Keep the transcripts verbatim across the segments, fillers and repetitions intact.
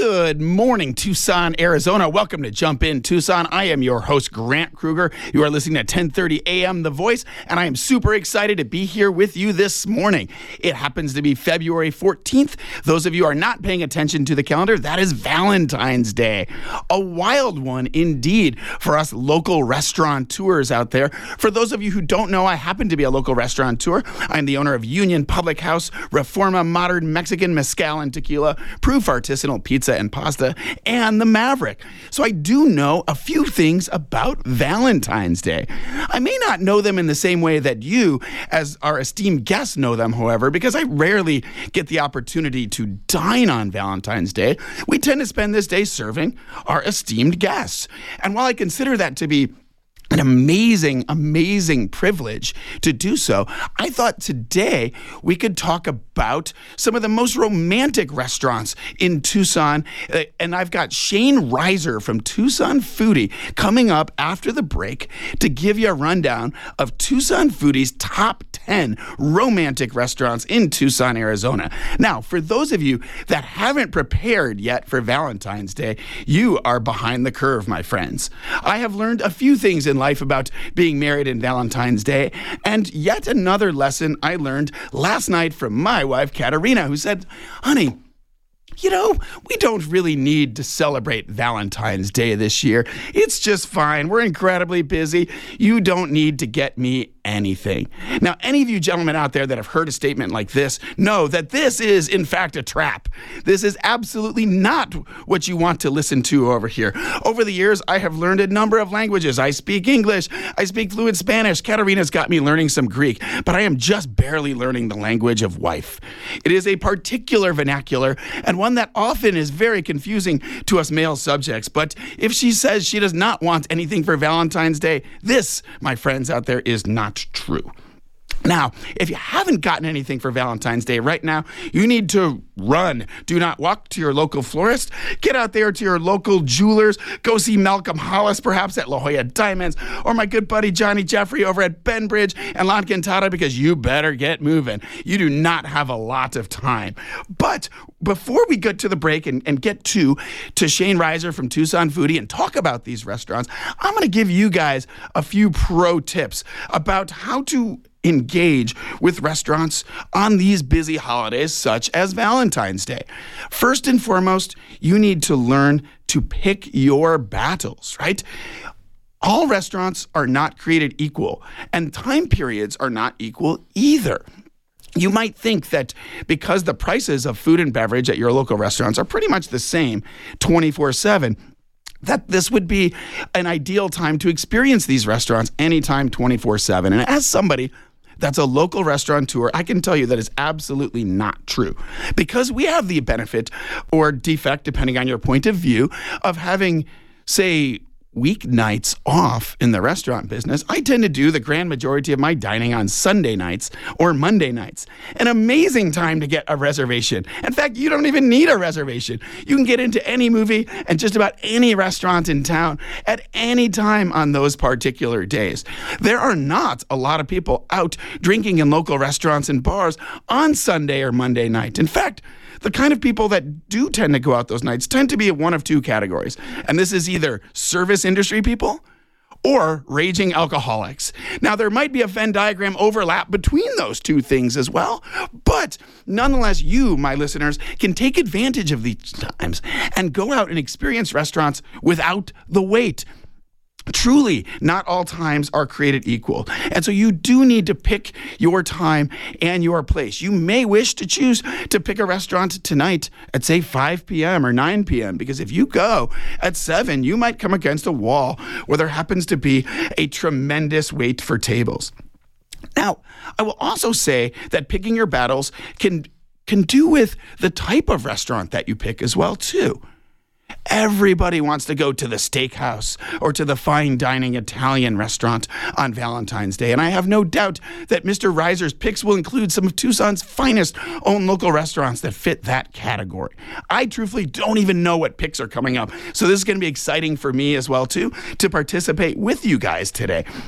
Good morning, Tucson, Arizona. Welcome to Jump In Tucson. I am your host, Grant Kruger. You are listening to ten thirty a.m. The Voice, and I am super excited to be here with you this morning. It happens to be February fourteenth. Those of you who are not paying attention to the calendar, that is Valentine's Day. A wild one indeed for us local restaurateurs out there. For those of you who don't know, I happen to be a local restaurateur. I'm the owner of Union Public House, Reforma Modern Mexican Mezcal and Tequila, Proof Artisanal Pizza and Pasta, and the Maverick. So I do know a few things about Valentine's Day. I may not know them in the same way that you, as our esteemed guests, know them, however, because I rarely get the opportunity to dine on Valentine's Day. We tend to spend this day serving our esteemed guests. And while I consider that to be an amazing, amazing privilege to do so, I thought today we could talk about some of the most romantic restaurants in Tucson. Uh, and I've got Shane Reiser from Tucson Foodie coming up after the break to give you a rundown of Tucson Foodie's top ten romantic restaurants in Tucson, Arizona. Now, for those of you that haven't prepared yet for Valentine's Day, you are behind the curve, my friends. I have learned a few things in life about being married in Valentine's Day, and yet another lesson I learned last night from my wife, Katerina, who said, honey, you know, we don't really need to celebrate Valentine's Day this year. It's just fine. We're incredibly busy. You don't need to get me anything. Now, any of you gentlemen out there that have heard a statement like this know that this is, in fact, a trap. This is absolutely not what you want to listen to over here. Over the years, I have learned a number of languages. I speak English. I speak fluent Spanish. Katerina's got me learning some Greek, but I am just barely learning the language of wife. It is a particular vernacular and one that often is very confusing to us male subjects. But if she says she does not want anything for Valentine's Day, this, my friends out there, is not true. Now, if you haven't gotten anything for Valentine's Day right now, you need to run. Do not walk to your local florist. Get out there to your local jewelers. Go see Malcolm Hollis, perhaps at La Jolla Diamonds, or my good buddy Johnny Jeffrey over at Benbridge and La Encantada, because you better get moving. You do not have a lot of time. But before we get to the break and, and get to, to Shane Reiser from Tucson Foodie and talk about these restaurants, I'm going to give you guys a few pro tips about how to engage with restaurants on these busy holidays such as Valentine's Day. First and foremost, you need to learn to pick your battles, right? All restaurants are not created equal, and time periods are not equal either. You might think that because the prices of food and beverage at your local restaurants are pretty much the same twenty-four seven, that this would be an ideal time to experience these restaurants anytime twenty-four seven. And as somebody that's a local restaurateur, I can tell you that is absolutely not true. Because we have the benefit or defect, depending on your point of view, of having, say, weeknights off in the restaurant business. I tend to do the grand majority of my dining on Sunday nights or Monday nights. An amazing time to get a reservation. In fact, you don't even need a reservation. You can get into any movie and just about any restaurant in town at any time on those particular days. There are not a lot of people out drinking in local restaurants and bars on Sunday or Monday night. In fact, the kind of people that do tend to go out those nights tend to be one of two categories. And this is either service industry people or raging alcoholics. Now, there might be a Venn diagram overlap between those two things as well, but nonetheless, you, my listeners, can take advantage of these times and go out and experience restaurants without the wait. Truly, not all times are created equal. And so you do need to pick your time and your place. You may wish to choose to pick a restaurant tonight at, say, five p.m. or nine p.m. because if you go at seven, you might come against a wall where there happens to be a tremendous wait for tables. Now, I will also say that picking your battles can, can do with the type of restaurant that you pick as well, too. Everybody wants to go to the steakhouse or to the fine dining Italian restaurant on Valentine's Day. And I have no doubt that Mister Reiser's picks will include some of Tucson's finest own local restaurants that fit that category. I truthfully don't even know what picks are coming up. So this is going to be exciting for me as well, too, to participate with you guys today.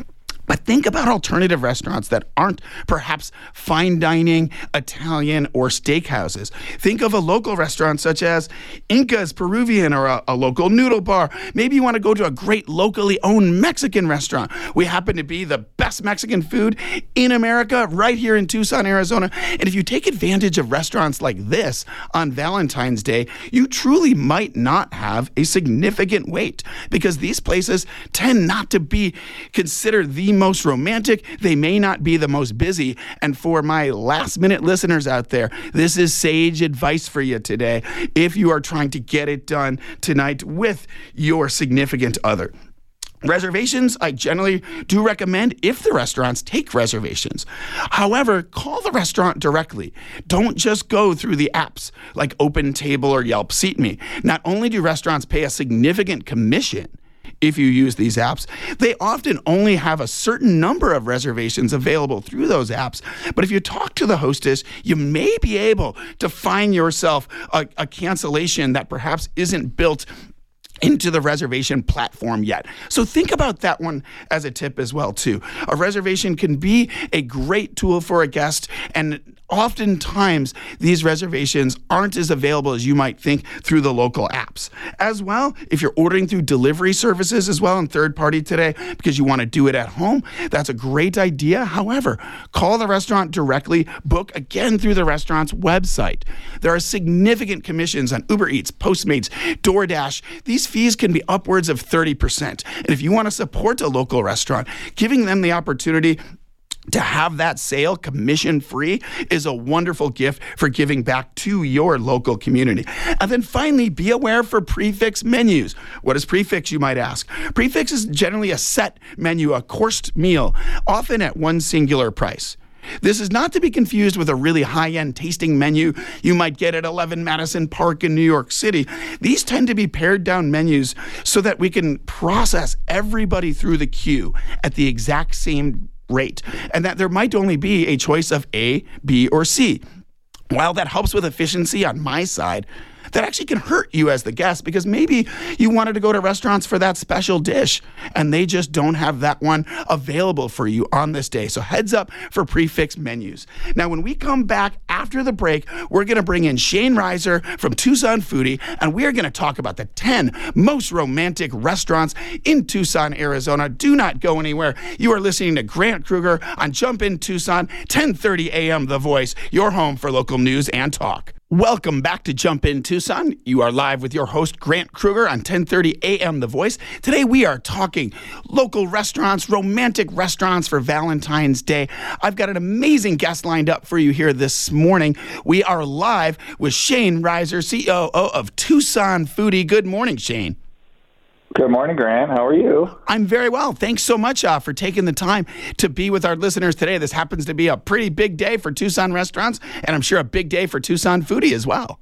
But think about alternative restaurants that aren't perhaps fine dining, Italian, or steakhouses. Think of a local restaurant such as Inca's Peruvian or a, a local noodle bar. Maybe you want to go to a great locally owned Mexican restaurant. We happen to be the best Mexican food in America right here in Tucson, Arizona. And if you take advantage of restaurants like this on Valentine's Day, you truly might not have a significant wait because these places tend not to be considered the most romantic. They may not be the most busy. And for my last minute listeners out there, this is sage advice for you today if you are trying to get it done tonight with your significant other. Reservations, I generally do recommend if the restaurants take reservations. However, call the restaurant directly. Don't just go through the apps like OpenTable or Yelp Seat Me. Not only do restaurants pay a significant commission if you use these apps, they often only have a certain number of reservations available through those apps. But if you talk to the hostess, you may be able to find yourself a, a cancellation that perhaps isn't built into the reservation platform yet. So think about that one as a tip as well, too. A reservation can be a great tool for a guest, and oftentimes these reservations aren't as available as you might think through the local apps. As well, if you're ordering through delivery services as well and third party today because you want to do it at home, that's a great idea. However, call the restaurant directly, book again through the restaurant's website. There are significant commissions on Uber Eats, Postmates, DoorDash. These fees can be upwards of thirty percent. And if you want to support a local restaurant, giving them the opportunity to have that sale commission-free is a wonderful gift for giving back to your local community. And then finally, be aware for prefix menus. What is prefix, you might ask? Prefix is generally a set menu, a coursed meal, often at one singular price. This is not to be confused with a really high-end tasting menu you might get at eleven Madison Park in New York City. These tend to be pared down menus so that we can process everybody through the queue at the exact same rate, and that there might only be a choice of A, B, or C. While that helps with efficiency on my side, that actually can hurt you as the guest because maybe you wanted to go to restaurants for that special dish and they just don't have that one available for you on this day. So heads up for prefix menus. Now, when we come back after the break, we're going to bring in Shane Reiser from Tucson Foodie, and we're going to talk about the ten most romantic restaurants in Tucson, Arizona. Do not go anywhere. You are listening to Grant Kruger on Jump In Tucson, ten thirty a.m. The Voice, your home for local news and talk. Welcome back to Jump In Tucson. You are live with your host, Grant Kruger, on ten thirty a.m. The Voice. Today we are talking local restaurants, romantic restaurants for Valentine's Day. I've got an amazing guest lined up for you here this morning. We are live with Shane Reiser, C O O of Tucson Foodie. Good morning, Shane. Good morning, Grant. How are you? I'm very well. Thanks so much uh, for taking the time to be with our listeners today. This happens to be a pretty big day for Tucson restaurants, and I'm sure a big day for Tucson Foodie as well.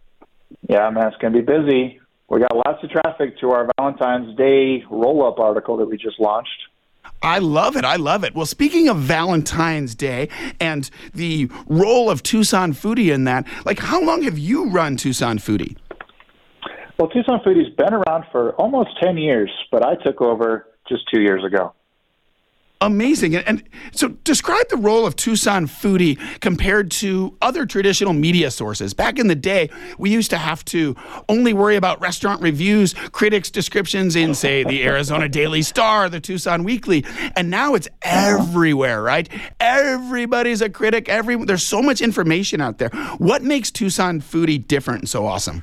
Yeah, man, it's going to be busy. We got lots of traffic to our Valentine's Day roll-up article that we just launched. I love it. I love it. Well, speaking of Valentine's Day and the role of Tucson Foodie in that, like how long have you run Tucson Foodie? Well, Tucson Foodie's been around for almost ten years, but I took over just two years ago. Amazing. And, and so describe the role of Tucson Foodie compared to other traditional media sources. Back in the day, we used to have to only worry about restaurant reviews, critics' descriptions in, say, the Arizona Daily Star, the Tucson Weekly, and now it's everywhere, right? Everybody's a critic. Every, there's so much information out there. What makes Tucson Foodie different and so awesome?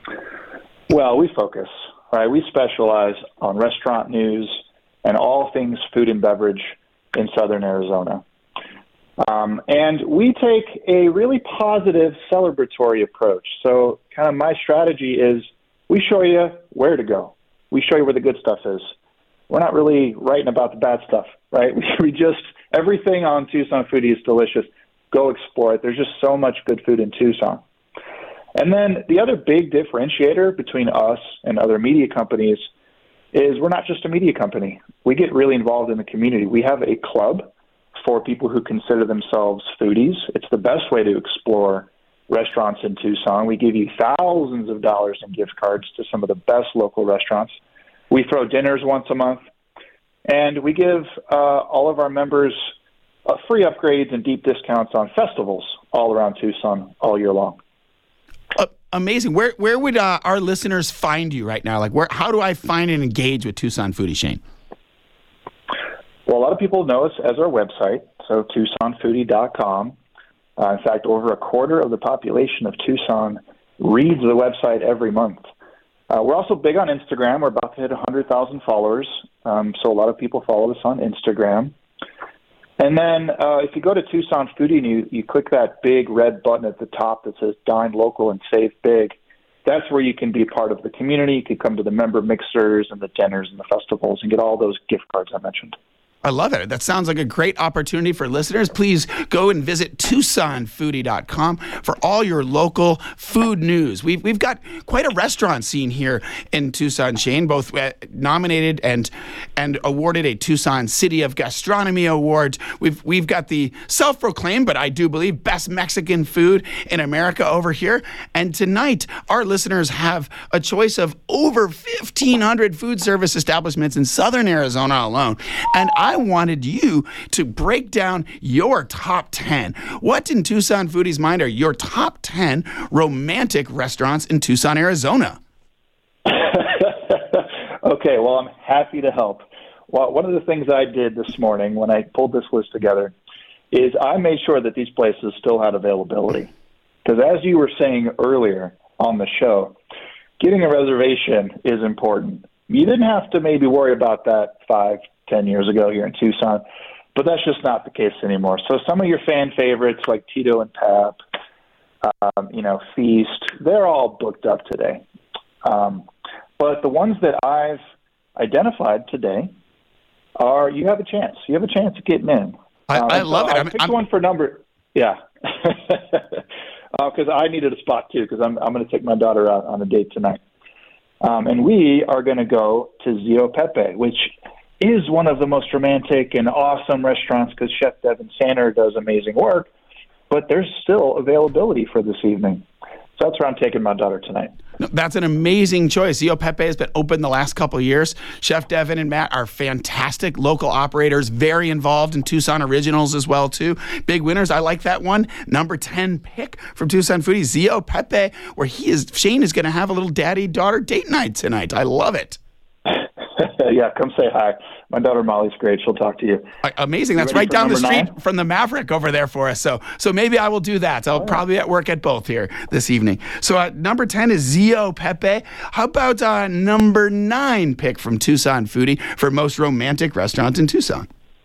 Well, we focus, right? We specialize on restaurant news and all things food and beverage in southern Arizona. Um, and we take a really positive celebratory approach. So kind of my strategy is we show you where to go. We show you where the good stuff is. We're not really writing about the bad stuff, right? We just, everything on Tucson Foodie is delicious. Go explore it. There's just so much good food in Tucson. And then the other big differentiator between us and other media companies is we're not just a media company. We get really involved in the community. We have a club for people who consider themselves foodies. It's the best way to explore restaurants in Tucson. We give you thousands of dollars in gift cards to some of the best local restaurants. We throw dinners once a month. And we give uh, all of our members uh, free upgrades and deep discounts on festivals all around Tucson all year long. Uh, amazing. Where where would uh, our listeners find you right now? Like, where? How do I find and engage with Tucson Foodie, Shane? Well, a lot of people know us as our website, so tucson foodie dot com. Uh, in fact, over a quarter of the population of Tucson reads the website every month. Uh, we're also big on Instagram. We're about to hit one hundred thousand followers, um, so a lot of people follow us on Instagram. And then uh, if you go to Tucson Foodie and you, you click that big red button at the top that says Dine Local and Save Big, that's where you can be part of the community. You can come to the member mixers and the dinners and the festivals and get all those gift cards I mentioned. I love it. That sounds like a great opportunity for listeners. Please go and visit tucson foodie dot com for all your local food news. We've, we've got quite a restaurant scene here in Tucson, Shane, both uh, nominated and and awarded a Tucson City of Gastronomy Award. We've, we've got the self-proclaimed, but I do believe, best Mexican food in America over here. And tonight, our listeners have a choice of over fifteen hundred food service establishments in southern Arizona alone. And I wanted you to break down your top ten. What in Tucson Foodie's mind are your top ten romantic restaurants in Tucson, Arizona? Okay, well, I'm happy to help. Well, one of the things I did this morning when I pulled this list together is I made sure that these places still had availability. Because as you were saying earlier on the show, getting a reservation is important. You didn't have to maybe worry about that five, ten years ago here in Tucson, but that's just not the case anymore. So some of your fan favorites like Tito and Pap, um, you know, Feast, they're all booked up today. Um, but the ones that I've identified today are, you have a chance. You have a chance of getting in. I, um, I love so it. I I'm, picked I'm... one for number, yeah. Because uh, I needed a spot too, because I'm, I'm going to take my daughter out on a date tonight. Um, and we are going to go to Zio Pepe, which is one of the most romantic and awesome restaurants because Chef Devin Sander does amazing work, but there's still availability for this evening. So that's where I'm taking my daughter tonight. That's an amazing choice. Zio Pepe has been open the last couple of years. Chef Devin and Matt are fantastic local operators, very involved in Tucson Originals as well, too. Big winners. I like that one. Number ten pick from Tucson Foodie, Zio Pepe, where he is, Shane is going to have a little daddy-daughter date night tonight. I love it. Yeah, come say hi. My daughter Molly's great. She'll talk to you. Uh, amazing. That's right down the street nine? from the Maverick over there for us. So so maybe I will do that. I'll oh, probably be at work at both here this evening. So uh, number ten is Zio Pepe. How about uh, number nine pick from Tucson Foodie for most romantic restaurants in Tucson?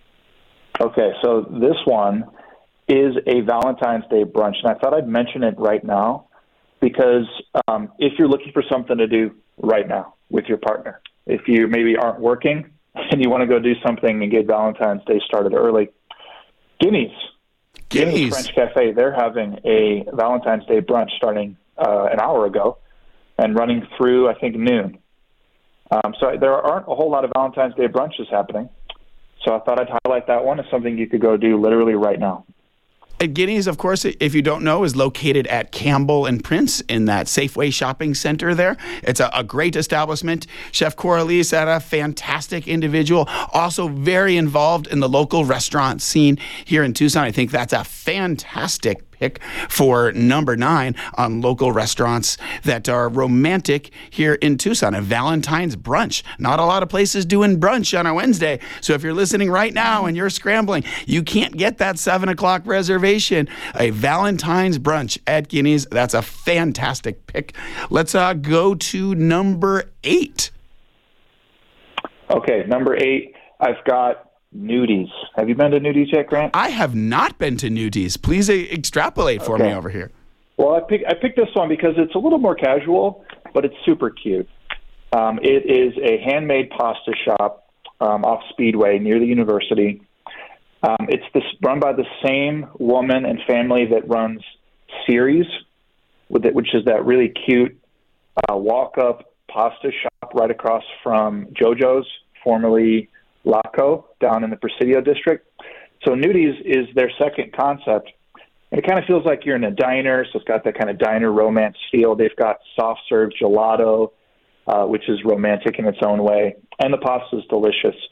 Okay, so this one is a Valentine's Day brunch. And I thought I'd mention it right now because um, if you're looking for something to do right now with your partner, if you maybe aren't working and you want to go do something and get Valentine's Day started early, Guinea's. Guinea's French Cafe, they're having a Valentine's Day brunch starting uh, an hour ago and running through, I think, noon. Um, so there aren't a whole lot of Valentine's Day brunches happening. So I thought I'd highlight that one as something you could go do literally right now. And Guinea's, of course, if you don't know, is located at Campbell and Prince in that Safeway shopping center there. It's a, a great establishment. Chef Coralie is a fantastic individual, also very involved in the local restaurant scene here in Tucson. I think that's a fantastic pick for number nine on local restaurants that are romantic here in Tucson. A Valentine's brunch. Not a lot of places doing brunch on a Wednesday. So if you're listening right now and you're scrambling, you can't get that seven o'clock reservation. A Valentine's brunch at Guinea's. That's a fantastic pick. Let's uh, go to number eight. Okay, number eight, I've got Nudies. Have you been to Nudies yet, Grant? I have not been to Nudies. Please uh, extrapolate for okay. me over here. Well, I, pick, I picked this one because it's a little more casual, but it's super cute. Um, it is a handmade pasta shop um, off Speedway near the university. Um, it's this, run by the same woman and family that runs Series, with it, which is that really cute uh, walk-up pasta shop right across from JoJo's, formerly Laco, down in the Presidio district. So Nudies is their second concept. And it kind of feels like you're in a diner, so it's got that kind of diner romance feel. They've got soft-serve gelato, uh, which is romantic in its own way, and the pasta is delicious.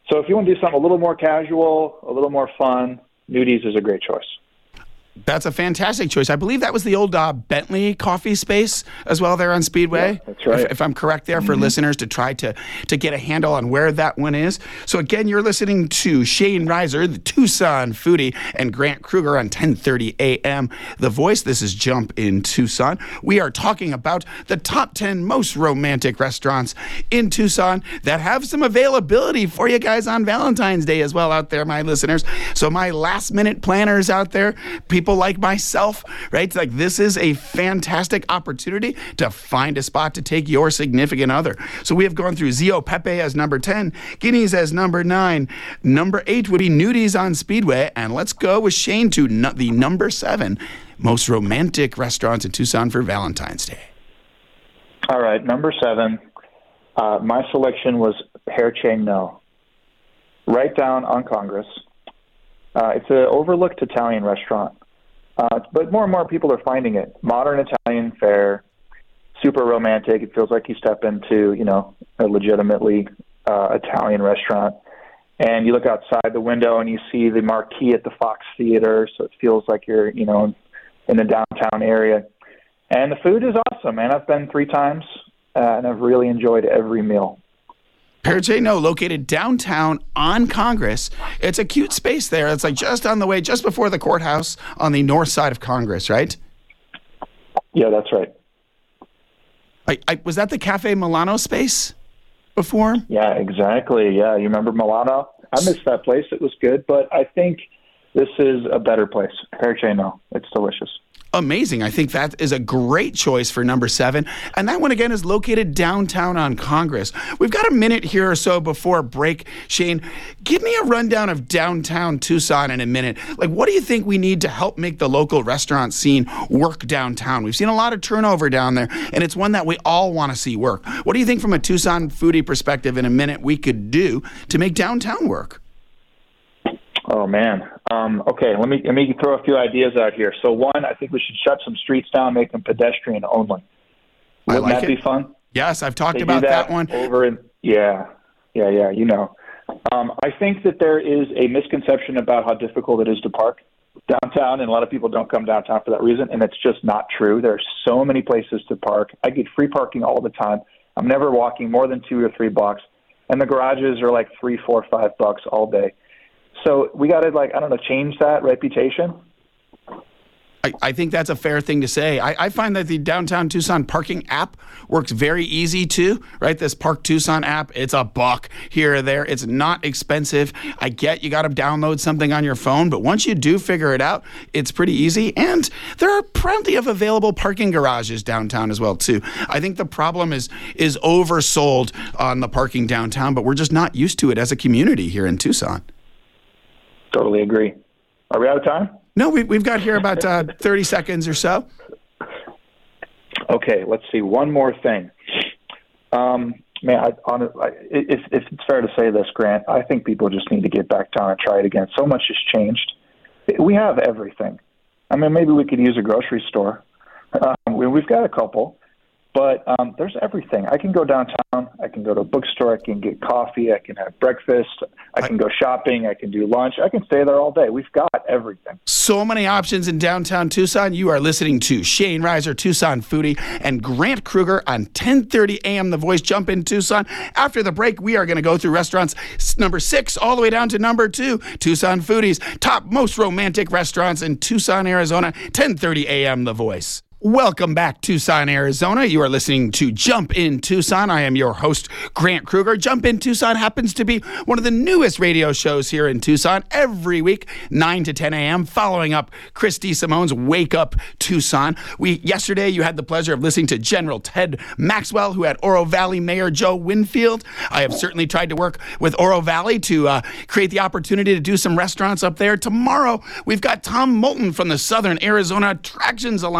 So if you want to do something a little more casual, a little more fun, Nudies is a great choice. That's a fantastic choice. I believe that was the old uh, Bentley coffee space as well there on Speedway. Yeah, that's right. If, if I'm correct there, for mm-hmm. listeners to try to, to get a handle on where that one is. So again, you're listening to Shane Reiser, the Tucson foodie, and Grant Kruger on ten thirty a.m. The Voice. This is Jump in Tucson. We are talking about the top ten most romantic restaurants in Tucson that have some availability for you guys on Valentine's Day as well out there, my listeners. So my last minute planners out there, people like myself, right? It's like this is a fantastic opportunity to find a spot to take your significant other. So we have gone through Zio Pepe as number ten, Guineas as number nine. Number eight would be Nudies on Speedway. And let's go with Shane to no- the number seven most romantic restaurants in Tucson for Valentine's Day. All right, number seven. Uh, my selection was Père Che No, right down on Congress. Uh, it's an overlooked Italian restaurant. Uh, but more and more people are finding it. Modern Italian fare, super romantic. It feels like you step into, you know, a legitimately uh, Italian restaurant. And you look outside the window and you see the marquee at the Fox Theater, so it feels like you're, you know, in the downtown area. And the food is awesome, man. I've been three times, uh, and I've really enjoyed every meal. Père Che No, located downtown on Congress. It's a cute space there. It's like just on the way, just before the courthouse on the north side of Congress, right? Yeah, that's right. I, I, was that the Cafe Milano space before? Yeah, exactly. Yeah, you remember Milano? I missed that place. It was good, but I think this is a better place. Père Che No. It's delicious. Amazing. I think that is a great choice for number seven. And that one, again, is located downtown on Congress. We've got a minute here or so before break. Shane, give me a rundown of downtown Tucson in a minute. Like, what do you think we need to help make the local restaurant scene work downtown? We've seen a lot of turnover down there, and it's one that we all want to see work. What do you think from a Tucson foodie perspective in a minute we could do to make downtown work? Oh, man. Um, okay, let me let me throw a few ideas out here. So, one, I think we should shut some streets down, make them pedestrian only. Wouldn't I like that it. be fun? Yes, I've talked They about do that, that one. Over in, yeah, yeah, yeah, you know. Um, I think that there is a misconception about how difficult it is to park downtown, and a lot of people don't come downtown for that reason, and it's just not true. There are so many places to park. I get free parking all the time. I'm never walking more than two or three blocks, and the garages are like three, four, five bucks all day. So we got to, like, I don't know, change that reputation. I, I think that's a fair thing to say. I, I find that the Downtown Tucson parking app works very easy too, right? This Park Tucson app, it's a buck here or there. It's not expensive. I get you got to download something on your phone, but once you do figure it out, it's pretty easy. And there are plenty of available parking garages downtown as well too. I think the problem is is oversold on the parking downtown, but we're just not used to it as a community here in Tucson. Totally agree. Are we out of time? No, we, we've got here about uh, thirty seconds or so. Okay, let's see. One more thing. Um, man, I, on, I, if, if it's fair to say this, Grant, I think people just need to get back down and try it again. So much has changed. We have everything. I mean, maybe we could use a grocery store. Um, we, we've got a couple. But um, there's everything. I can go downtown. I can go to a bookstore. I can get coffee. I can have breakfast. I can go shopping. I can do lunch. I can stay there all day. We've got everything. So many options in downtown Tucson. You are listening to Shane Reiser, Tucson foodie, and Grant Kruger on ten thirty a.m. The Voice. Jump in Tucson. After the break, we are going to go through restaurants number six all the way down to number two. Tucson foodies, top most romantic restaurants in Tucson, Arizona. ten thirty a.m. The Voice. Welcome back, Tucson, Arizona. You are listening to Jump in Tucson. I am your host, Grant Kruger. Jump in Tucson happens to be one of the newest radio shows here in Tucson every week, nine to ten a.m., following up Christy Simone's Wake Up Tucson. We Yesterday, you had the pleasure of listening to General Ted Maxwell, who had Oro Valley Mayor Joe Winfield. I have certainly tried to work with Oro Valley to uh, create the opportunity to do some restaurants up there. Tomorrow, we've got Tom Moulton from the Southern Arizona Attractions Alliance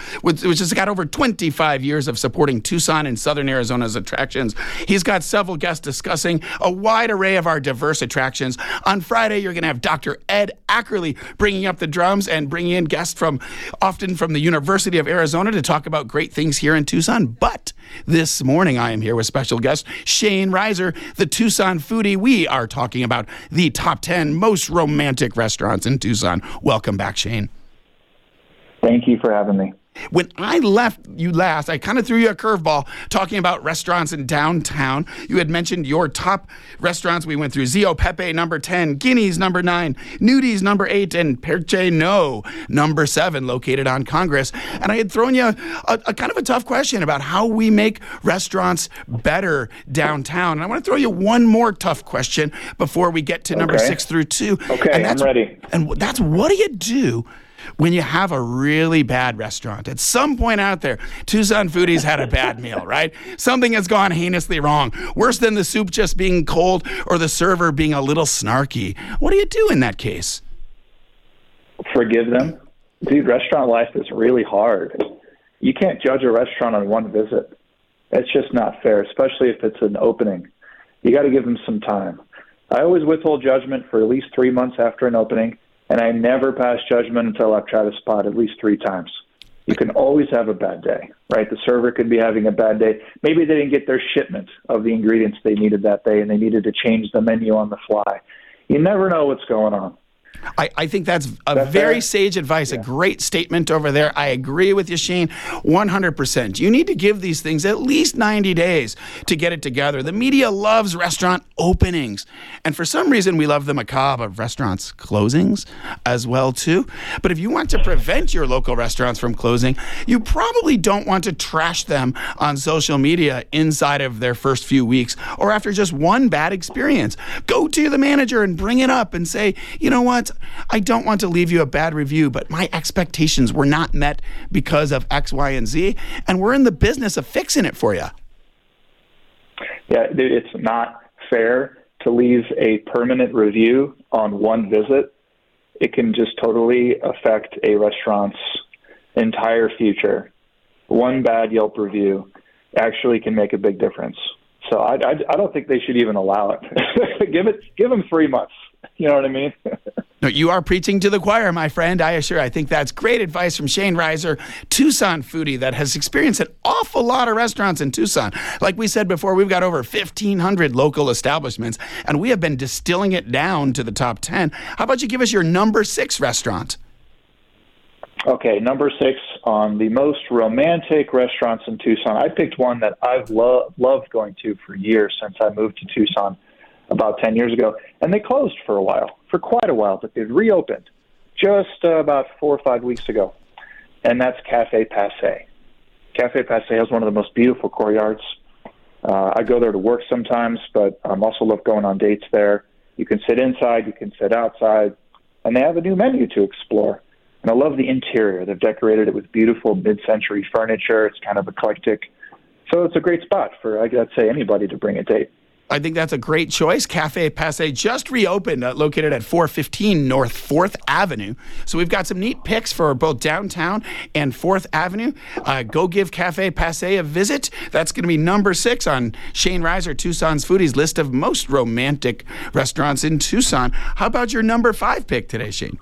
which, which has got over twenty-five years of supporting Tucson and Southern Arizona's attractions. He's got several guests discussing a wide array of our diverse attractions. On Friday, you're going to have Doctor Ed Ackerley bringing up the drums and bringing in guests from often from the University of Arizona to talk about great things here in Tucson. But this morning, I am here with special guest Shane Reiser, the Tucson foodie. We are talking about the top ten most romantic restaurants in Tucson. Welcome back, Shane. Thank you for having me. When I left you last, I kind of threw you a curveball talking about restaurants in downtown. You had mentioned your top restaurants. We went through Zio Pepe, number ten, Guinea's, number nine, Nudi's, number eight, and Perche No, number seven, located on Congress. And I had thrown you a, a, a kind of a tough question about how we make restaurants better downtown. And I want to throw you one more tough question before we get to number okay. six through two. Okay, and that's, I'm ready. And that's, what do you do when you have a really bad restaurant? At some point out there, Tucson foodies had a bad meal, right? Something has gone heinously wrong. Worse than the soup just being cold or the server being a little snarky. What do you do in that case? Forgive them. Dude, restaurant life is really hard. You can't judge a restaurant on one visit. It's just not fair, especially if it's an opening. You got to give them some time. I always withhold judgment for at least three months after an opening, and I never pass judgment until I've tried a spot at least three times. You can always have a bad day, right? The server could be having a bad day. Maybe they didn't get their shipment of the ingredients they needed that day, and they needed to change the menu on the fly. You never know what's going on. I, I think that's a that's very fair? sage advice, Yeah. a great statement over there. I agree with you, Shane, one hundred percent. You need to give these things at least ninety days to get it together. The media loves restaurant openings. And for some reason, we love the macabre of restaurants' closings as well, too. But if you want to prevent your local restaurants from closing, you probably don't want to trash them on social media inside of their first few weeks or after just one bad experience. Go to the manager and bring it up and say, you know what? I don't want to leave you a bad review, but my expectations were not met because of X, Y, and Z, and we're in the business of fixing it for you. Yeah, dude, it's not fair to leave a permanent review on one visit. It can just totally affect a restaurant's entire future. One bad Yelp review actually can make a big difference. So I, I, I don't think they should even allow it. give it, give them three months. You know what I mean? No, you are preaching to the choir, my friend. I assure. I think that's great advice from Shane Reiser, Tucson foodie that has experienced an awful lot of restaurants in Tucson. Like we said before, we've got over fifteen hundred local establishments, and we have been distilling it down to the top ten. How about you give us your number six restaurant? Okay, number six on the most romantic restaurants in Tucson. I picked one that I've lo- loved going to for years since I moved to Tucson about ten years ago. And they closed for a while, for quite a while, but they've reopened just uh, about four or five weeks ago. And that's Cafe Passe. Cafe Passe has one of the most beautiful courtyards. Uh, I go there to work sometimes, but I um, also love going on dates there. You can sit inside, you can sit outside, and they have a new menu to explore. And I love the interior. They've decorated it with beautiful mid-century furniture. It's kind of eclectic. So it's a great spot for, I'd say, anybody to bring a date. I think that's a great choice. Cafe Passe just reopened, uh, located at four fifteen North fourth Avenue. So we've got some neat picks for both downtown and fourth Avenue. Uh, go give Cafe Passe a visit. That's going to be number six on Shane Reiser, Tucson's Foodies list of most romantic restaurants in Tucson. How about your number five pick today, Shane?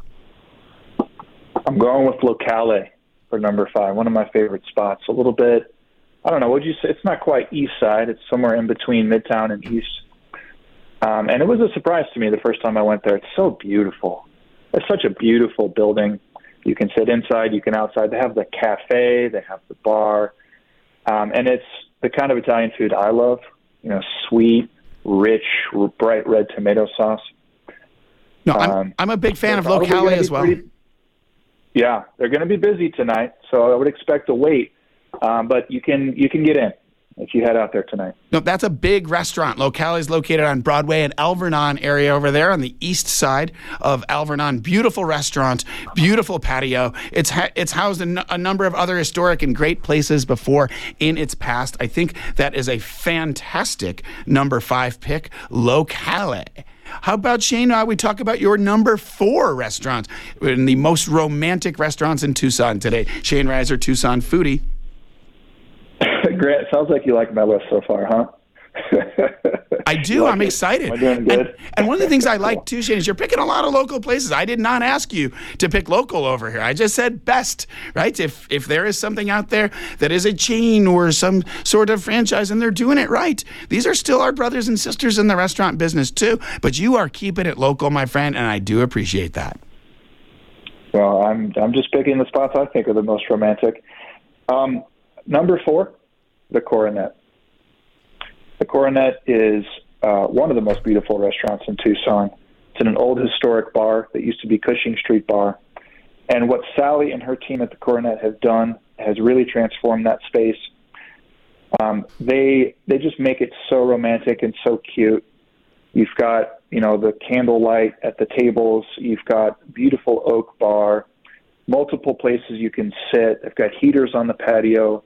I'm going with Locale for number five, one of my favorite spots. A little bit, I don't know, would you say, it's not quite east side. It's somewhere in between Midtown and East. Um, and it was a surprise to me the first time I went there. It's so beautiful. It's such a beautiful building. You can sit inside, you can outside. They have the cafe, they have the bar. Um, and it's the kind of Italian food I love, you know, sweet, rich, bright red tomato sauce. No, I'm, um, I'm a big fan of Locale as well. Pretty, Yeah, they're going to be busy tonight, so I would expect a wait. Um, but you can you can get in if you head out there tonight. No, that's a big restaurant. Locale is located on Broadway and Alvernon area over there on the east side of Alvernon. Beautiful restaurant, beautiful patio. It's ha- it's housed a, n- a number of other historic and great places before in its past. I think that is a fantastic number five pick, Locale. How about, Shane, uh, we talk about your number four restaurant in the most romantic restaurants in Tucson today. Shane Reiser, Tucson foodie. Grant, sounds like you like my list so far, huh? I do. Like I'm it? excited. Am I doing good? And, and one of the things I like too, Shane, is you're picking a lot of local places. I did not ask you to pick local over here. I just said best, right? If if there is something out there that is a chain or some sort of franchise and they're doing it right, these are still our brothers and sisters in the restaurant business too. But you are keeping it local, my friend, and I do appreciate that. Well, I'm I'm just picking the spots I think are the most romantic. Um, number four, the Coronet. The Coronet is uh, one of the most beautiful restaurants in Tucson. It's in an old historic bar that used to be Cushing Street Bar. And what Sally and her team at the Coronet have done has really transformed that space. Um, they they just make it so romantic and so cute. You've got, you know, the candlelight at the tables. You've got beautiful oak bar, multiple places you can sit. They've got heaters on the patio.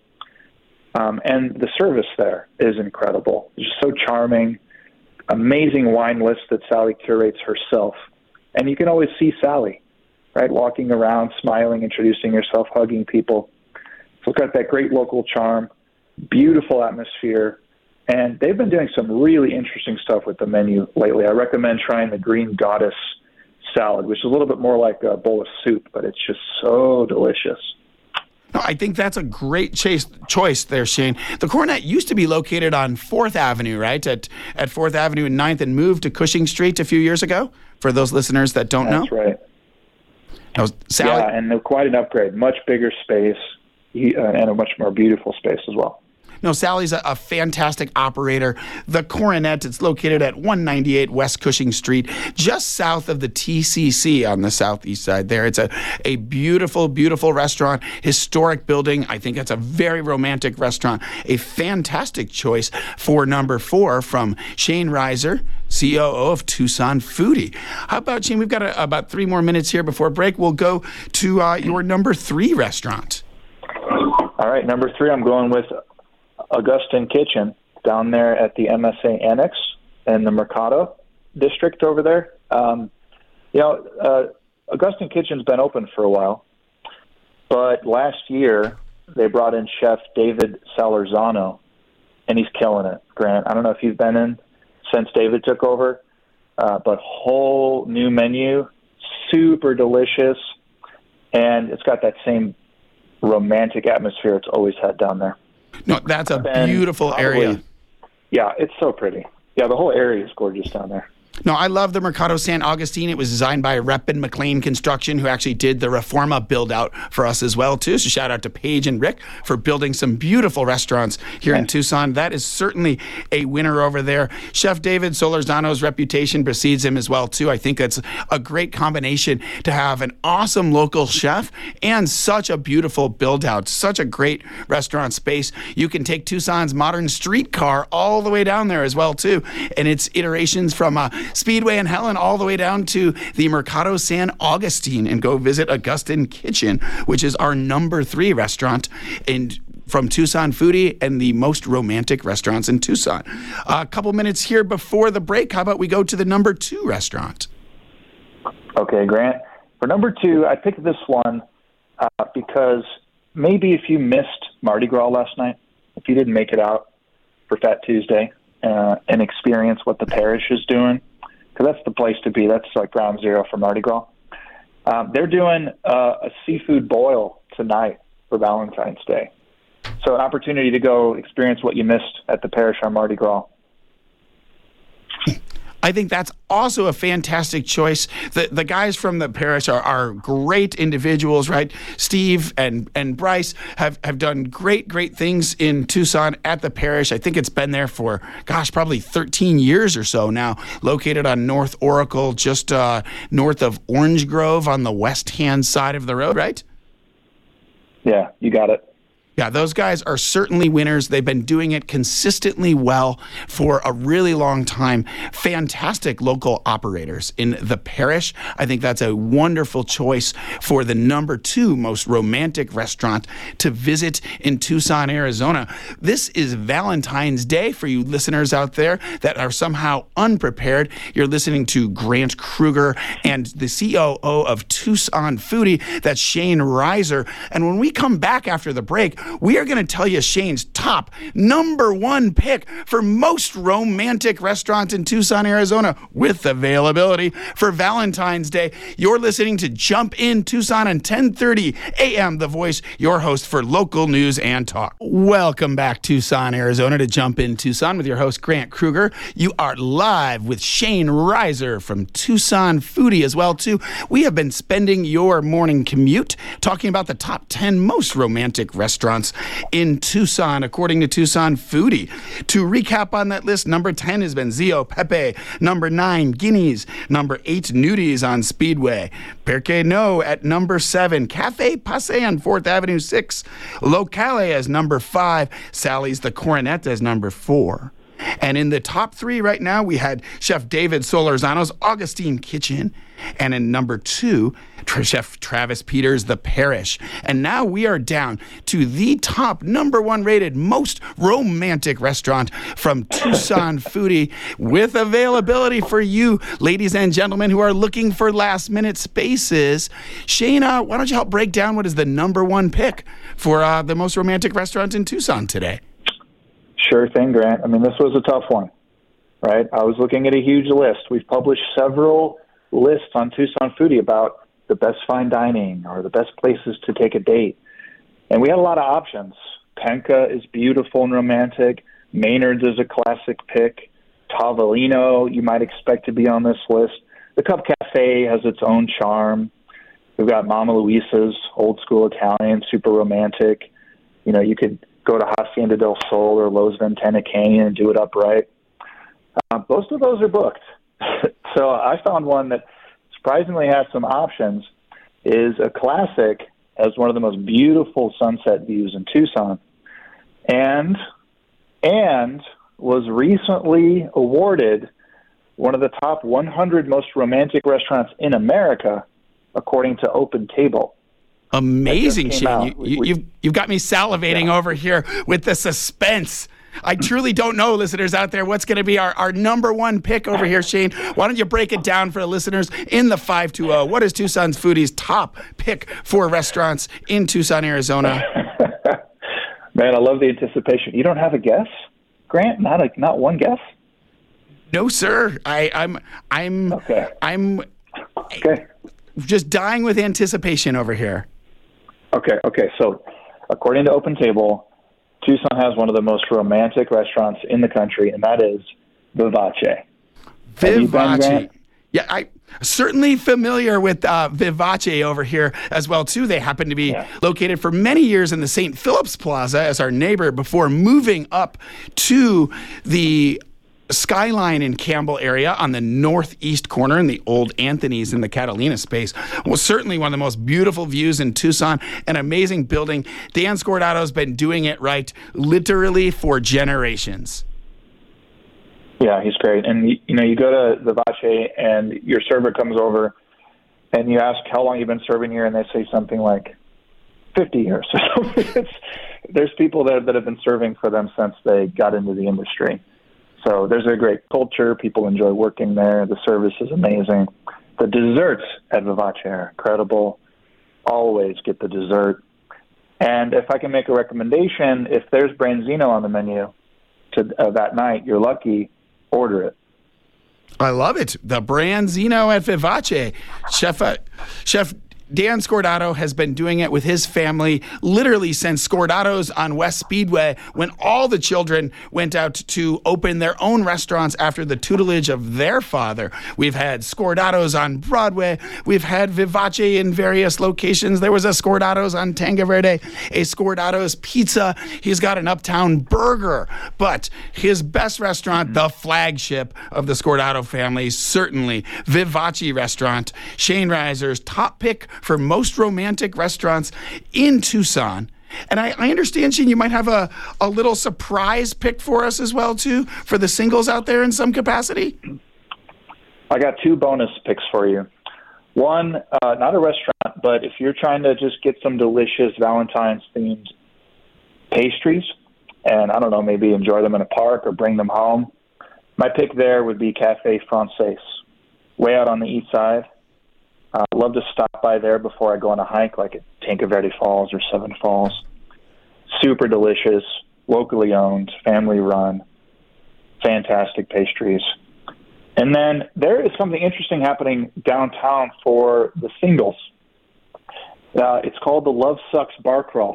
Um, and the service there is incredible. It's just so charming, amazing wine list that Sally curates herself. And you can always see Sally, right, walking around, smiling, introducing herself, hugging people. So it's got that great local charm, beautiful atmosphere. And they've been doing some really interesting stuff with the menu lately. I recommend trying the Green Goddess salad, which is a little bit more like a bowl of soup, but it's just so delicious. No, I think that's a great chase, choice there, Shane. The Coronet used to be located on fourth Avenue, right, at at fourth Avenue and ninth, and moved to Cushing Street a few years ago, for those listeners that don't That's know. That's right. Now, Sally, yeah, and quite an upgrade. Much bigger space and a much more beautiful space as well. No, Sally's a, a fantastic operator. The Coronet, it's located at one ninety-eight West Cushing Street, just south of the T C C on the southeast side there. It's a, a beautiful, beautiful restaurant, historic building. I think it's a very romantic restaurant. A fantastic choice for number four from Shane Reiser, C O O of Tucson Foodie. How about, Shane, we've got a, about three more minutes here before break. We'll go to uh, your number three restaurant. All right, number three, I'm going with Augustine Kitchen down there at the M S A Annex in the Mercado district over there. Um, you know, uh, Augustine Kitchen's been open for a while, but last year they brought in Chef David Salarzano, and he's killing it, Grant. I don't know if you've been in since David took over, uh, but whole new menu, super delicious, and it's got that same romantic atmosphere it's always had down there. No, that's a And beautiful probably, area. Yeah, it's so pretty. Yeah, the whole area is gorgeous down there. No, I love the Mercado San Agustin. It was designed by Rep and McLean Construction, who actually did the Reforma build out for us as well, too. So shout out to Paige and Rick for building some beautiful restaurants here in Tucson. That is certainly a winner over there. Chef David Solarzano's reputation precedes him as well, too. I think it's a great combination to have an awesome local chef and such a beautiful build out, such a great restaurant space. You can take Tucson's modern streetcar all the way down there as well, too. And its iterations from a Speedway and Helen all the way down to the Mercado San Agustin, and go visit Augustine Kitchen, which is our number three restaurant in from Tucson Foodie and the most romantic restaurants in Tucson. A couple minutes here before the break. How about we go to the number two restaurant? Okay, Grant. For number two, I picked this one uh, because maybe if you missed Mardi Gras last night, if you didn't make it out for Fat Tuesday uh, and experience what the parish is doing, because that's the place to be. That's like ground zero for Mardi Gras. Um, they're doing uh, a seafood boil tonight for Valentine's Day. So an opportunity to go experience what you missed at the parish on Mardi Gras. I think that's also a fantastic choice. The the guys from the parish are, are great individuals, right? Steve and, and Bryce have, have done great, great things in Tucson at the parish. I think it's been there for, gosh, probably thirteen years or so now, located on North Oracle, just uh, north of Orange Grove on the west-hand side of the road, right? Yeah, you got it. Yeah, those guys are certainly winners. They've been doing it consistently well for a really long time. Fantastic local operators in the parish. I think that's a wonderful choice for the number two most romantic restaurant to visit in Tucson, Arizona. This is Valentine's Day for you listeners out there that are somehow unprepared. You're listening to Grant Kruger and the C O O of Tucson Foodie. That's Shane Reiser. And when we come back after the break, we are going to tell you Shane's top number one pick for most romantic restaurants in Tucson, Arizona, with availability for Valentine's Day. You're listening to Jump In Tucson on ten thirty a.m. The Voice, your host for local news and talk. Welcome back, Tucson, Arizona, to Jump In Tucson with your host, Grant Kruger. You are live with Shane Reiser from Tucson Foodie as well, too. We have been spending your morning commute talking about the top ten most romantic restaurants in Tucson, according to Tucson Foodie. To recap on that list, number ten has been Zio Pepe, number nine, Guineas, number eight, Nudies on Speedway, Perque No at number seven, Cafe Passe on fourth Avenue six, Locale as number five, Sally's the Coronet as number four. And in the top three right now, we had Chef David Solorzano's Augustine Kitchen. And in number two, Chef Travis Peters' The Parish. And now we are down to the top number one rated most romantic restaurant from Tucson Foodie with availability for you, ladies and gentlemen, who are looking for last minute spaces. Shayna, why don't you help break down what is the number one pick for uh, the most romantic restaurant in Tucson today? Sure thing, Grant. I mean, this was a tough one, right? I was looking at a huge list. We've published several lists on Tucson Foodie about the best fine dining or the best places to take a date. And we had a lot of options. Penca is beautiful and romantic. Maynard's is a classic pick. Tavolino, you might expect to be on this list. The Cup Cafe has its own charm. We've got Mama Luisa's, old school Italian, super romantic. You know, you could go to Hacienda del Sol or Lowe's Ventana Canyon and do it upright. Uh, most of those are booked. So I found one that surprisingly has some options, is a classic, has one of the most beautiful sunset views in Tucson, and and was recently awarded one of the top one hundred most romantic restaurants in America, according to Open Table. Amazing, Shane. You, we, you, we, you've, you've got me salivating yeah. over here with the suspense. I truly don't know, listeners out there, what's going to be our, our number one pick over here, Shane. Why don't you break it down for the listeners in the five two zero? What is Tucson Foodie's top pick for restaurants in Tucson, Arizona? Man, I love the anticipation. You don't have a guess, Grant? Not a, not one guess? No, sir. I, I'm I'm okay. I'm okay. just dying with anticipation over here. Okay, okay. So, according to Open Table, Tucson has one of the most romantic restaurants in the country, and that is Vivace. Vivace. Yeah, I certainly familiar with uh, Vivace over here as well, too. They happen to be yeah. located for many years in the Saint Philip's Plaza as our neighbor before moving up to the Skyline in Campbell area on the northeast corner in the old Anthony's in the Catalina space. Was certainly one of the most beautiful views in Tucson, an amazing building. Dan Scordato's been doing it right literally for generations. Yeah, he's great. And, you know, you go to Vivace and your server comes over and you ask how long you've been serving here, and they say something like fifty years. it's, there's people that, that have been serving for them since they got into the industry. So there's a great culture. People enjoy working there. The service is amazing. The desserts at Vivace are incredible. Always get the dessert. And if I can make a recommendation, if there's branzino on the menu to uh, that night, you're lucky, order it. I love it. The branzino at Vivace. Chef, uh, Chef Dan Scordato has been doing it with his family literally since Scordato's on West Speedway, when all the children went out to open their own restaurants after the tutelage of their father. We've had Scordato's on Broadway. We've had Vivace in various locations. There was a Scordato's on Tanga Verde, a Scordato's Pizza. He's got an Uptown Burger. But his best restaurant, the flagship of the Scordato family, certainly Vivace Restaurant. Shane Reiser's top pick for most romantic restaurants in Tucson And I, I understand, Shane, you might have a, a little surprise pick for us as well, too, for the singles out there in some capacity. I got two bonus picks for you. One, uh, not a restaurant, but if you're trying to just get some delicious Valentine's-themed pastries, and I don't know, maybe enjoy them in a park or bring them home, my pick there would be Café Français, way out on the east side. I'd uh, love to stop by there before I go on a hike, like at Tinka Verde Falls or Seven Falls. Super delicious, locally owned, family run, fantastic pastries. And then there is something interesting happening downtown for the singles. Uh, it's called the Love Sucks Bar Crawl.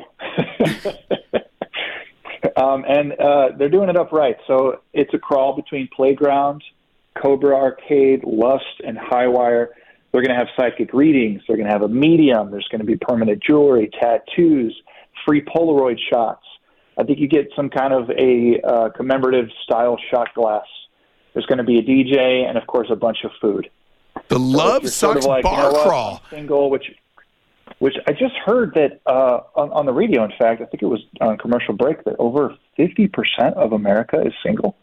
um, and uh, they're doing it up right. So it's a crawl between Playground, Cobra Arcade, Lust, and Highwire. They're going to have psychic readings. They're going to have a medium. There's going to be permanent jewelry, tattoos, free Polaroid shots. I think you get some kind of a uh, commemorative style shot glass. There's going to be a D J and, of course, a bunch of food. The so Love Sucks sort of like, Bar you know Crawl. Single, which, which I just heard that uh, on, on the radio, in fact, I think it was on commercial break, that over fifty percent of America is single.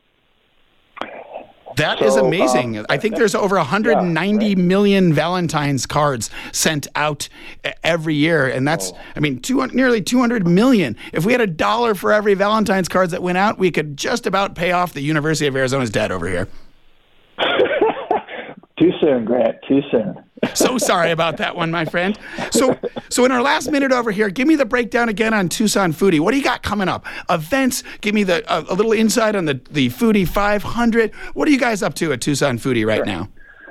That so, is amazing. Um, I think there's over one hundred ninety yeah, right. million Valentine's cards sent out every year. And that's, oh. I mean, two, nearly two hundred million. If we had a dollar for every Valentine's cards that went out, we could just about pay off the University of Arizona's debt over here. Too soon, Grant. Too soon. So sorry about that one, my friend. So so in our last minute over here, give me the breakdown again on Tucson Foodie. What do you got coming up? Events, give me the uh, a little insight on the, the Foodie five hundred. What are you guys up to at Tucson Foodie right sure. now?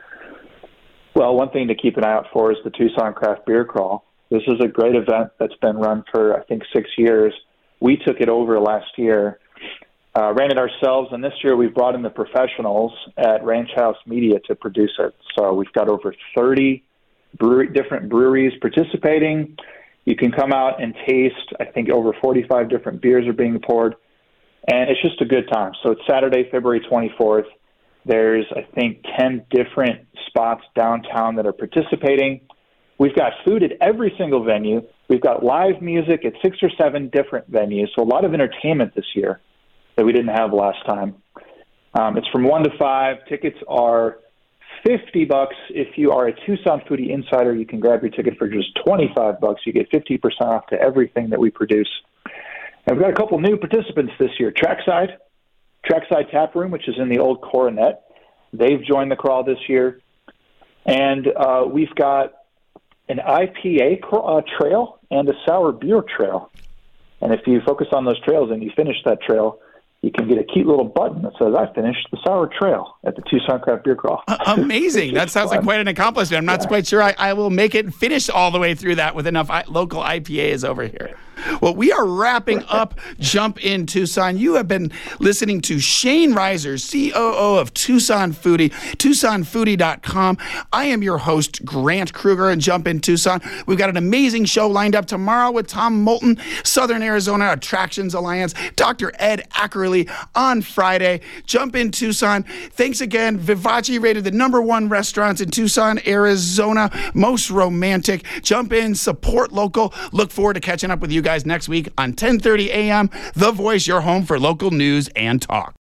Well, one thing to keep an eye out for is the Tucson Craft Beer Crawl. This is a great event that's been run for, I think, six years. We took it over last year. Uh, ran it ourselves, and this year we've brought in the professionals at Ranch House Media to produce it. So we've got over thirty brewery, different breweries participating. You can come out and taste, I think, over forty-five different beers are being poured, and it's just a good time. So it's Saturday, February twenty-fourth. There's, I think, ten different spots downtown that are participating. We've got food at every single venue. We've got live music at six or seven different venues, so a lot of entertainment this year that we didn't have last time. Um, it's from one to five. Tickets are fifty bucks. If you are a Tucson Foodie Insider, you can grab your ticket for just twenty-five bucks. You get fifty percent off to everything that we produce. And we've got a couple new participants this year. Trackside, Trackside Tap Room, which is in the old Coronet. They've joined the crawl this year. And uh, we've got an I P A uh, trail and a sour beer trail. And if you focus on those trails and you finish that trail, you can get a cute little button that says, I finished the sour trail at the Tucson Craft Beer Crawl. Uh, amazing. That sounds fun. Like quite an accomplishment. I'm not yeah. quite sure I, I will make it finish all the way through that with enough I, local I P As over here. Well, we are wrapping up Jump in Tucson. You have been listening to Shane Reiser, C O O of Tucson Foodie, Tucson Foodie dot com. I am your host, Grant Kruger, and Jump in Tucson. We've got an amazing show lined up tomorrow with Tom Moulton, Southern Arizona Attractions Alliance, Doctor Ed Ackerley on Friday. Jump in Tucson. Thanks again. Vivace rated the number one restaurants in Tucson, Arizona. Most romantic. Jump in, support local. Look forward to catching up with you guys next week on ten thirty a.m. The Voice, your home for local news and talk.